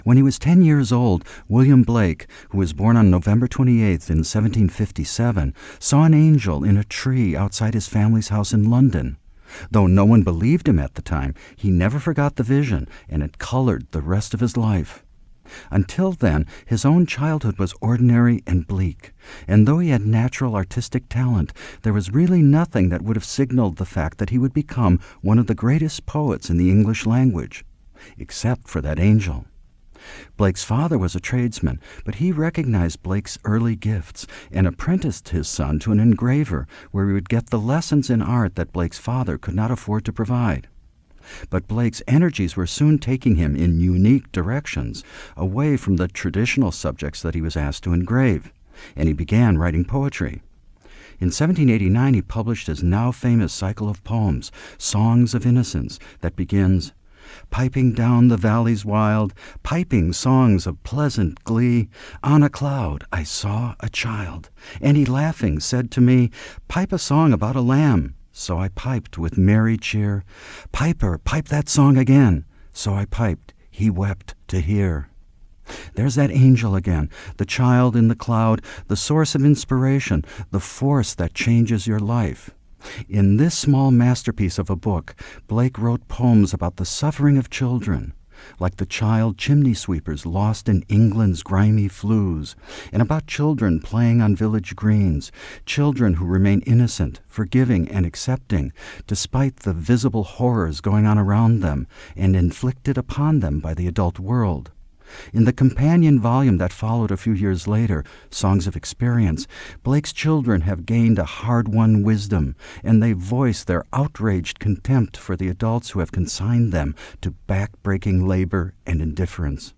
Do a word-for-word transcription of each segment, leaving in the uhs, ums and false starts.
When he was ten years old, William Blake, who was born on November twenty-eighth in seventeen fifty-seven, saw an angel in a tree outside his family's house in London. Though no one believed him at the time, he never forgot the vision, and it colored the rest of his life. Until then, his own childhood was ordinary and bleak, and though he had natural artistic talent, there was really nothing that would have signaled the fact that he would become one of the greatest poets in the English language, except for that angel. Blake's father was a tradesman, but he recognized Blake's early gifts and apprenticed his son to an engraver where he would get the lessons in art that Blake's father could not afford to provide. But Blake's energies were soon taking him in unique directions, away from the traditional subjects that he was asked to engrave, and he began writing poetry. In seventeen eighty-nine, he published his now famous cycle of poems, Songs of Innocence, that begins, "Piping down the valleys wild, piping songs of pleasant glee, on a cloud I saw a child, and he laughing said to me, 'Pipe a song about a lamb.' So I piped with merry cheer, 'Piper, pipe that song again.' So I piped, he wept to hear." There's that angel again, the child in the cloud, the source of inspiration, the force that changes your life. In this small masterpiece of a book, Blake wrote poems about the suffering of children, like the child chimney sweepers lost in England's grimy flues, and about children playing on village greens, children who remain innocent, forgiving, and accepting, despite the visible horrors going on around them and inflicted upon them by the adult world. In the companion volume that followed a few years later, Songs of Experience, Blake's children have gained a hard-won wisdom, and they voice their outraged contempt for the adults who have consigned them to back-breaking labor and indifference.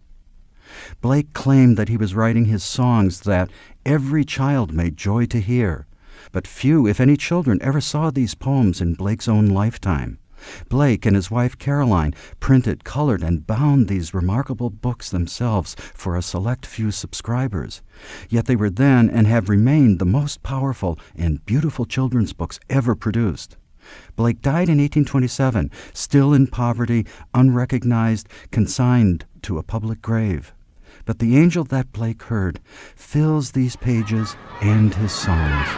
Blake claimed that he was writing his songs that every child may joy to hear, but few, if any, children ever saw these poems in Blake's own lifetime. Blake and his wife Caroline printed, colored, and bound these remarkable books themselves for a select few subscribers. Yet they were then and have remained the most powerful and beautiful children's books ever produced. Blake died in eighteen twenty-seven, still in poverty, unrecognized, consigned to a public grave. But the angel that Blake heard fills these pages and his songs.